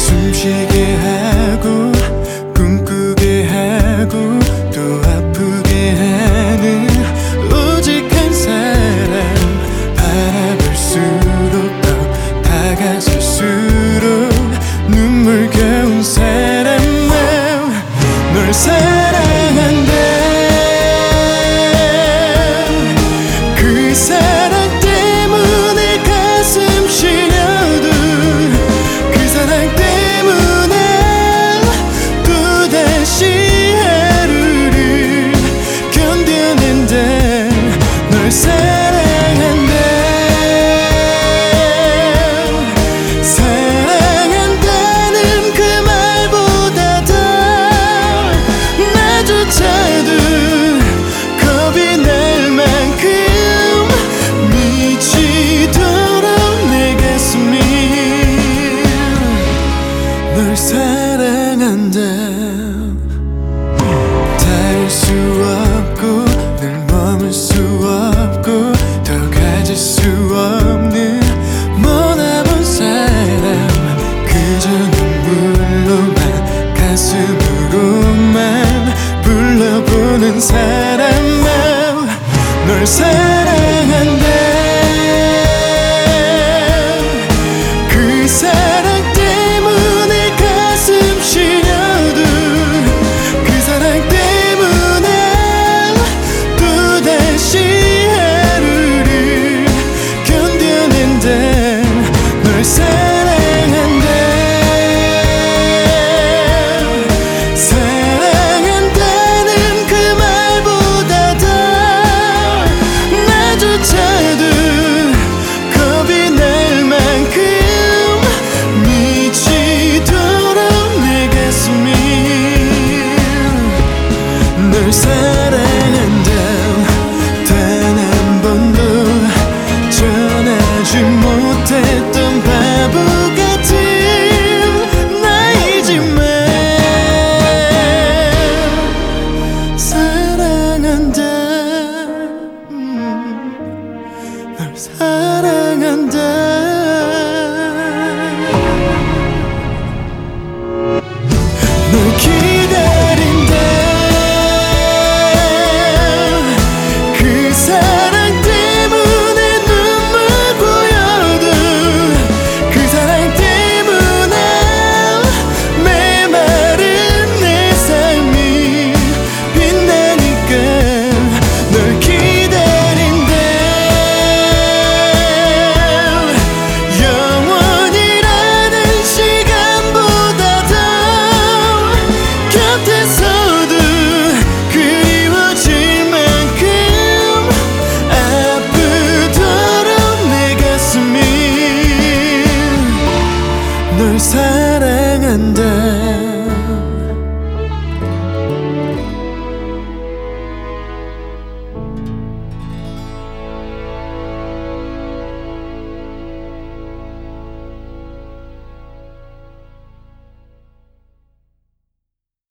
숨쉬게 하고 꿈꾸게 하고 또 아프게 하는 오직 한 사람 바라볼수록 더 다가설수록 눈물겨운 사람 널 사랑한다 그 사랑 때문에 가슴 시려도 그 사랑 때문에 또다시 하루를 견뎌낸다 널 사랑한다 사랑한다는 그 말보다 더 나조차도 겁이 날 만큼 미치도록 내 가슴이 널 사랑한다 닿을 수 없고 늘 머물 수 없고 더 가질 수 없는 머나먼 사람 그저 눈물로만 가슴으로만 불러보는 사람 널 사랑한다 그 사랑 때문에 가슴 시려도 그 사랑 때문에 또다시 하루를 견뎌낸다 널 사랑한다 사랑한다는 그 말보다 더 나조차도 겁이 날 만큼 미치도록 내 가슴이 널 사랑한다 단 한 번도 전하지 못했던 바보 같은 나이지만 사랑한다 널 사랑한다 널 기다린다 그 사랑 때문에 눈물 고여도 그 사랑 때문에 메마른 내 삶이 빛나니까 널 기다린다 영원이라는 시간보다 더 곁에서도 그리워질 만큼 아프도록 내 가슴이 널 사랑한다